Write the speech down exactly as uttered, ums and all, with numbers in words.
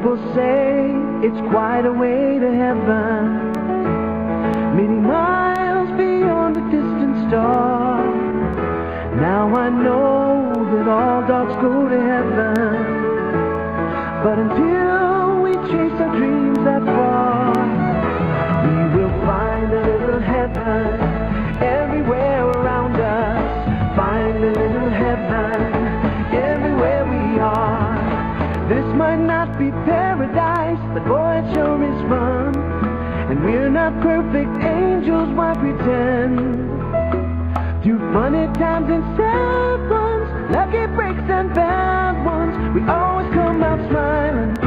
People say it's quite a way to heaven, many miles beyond the distant star. Now I know that all dogs go to heaven, but until we chase our dreams that far, we will find a little heaven everywhere around us. Find a little heaven everywhere we are. This might not be paradise, but boy, it sure is fun. And we're not perfect angels, why pretend? Through funny times and sad ones, lucky breaks and bad ones, we always come out smiling.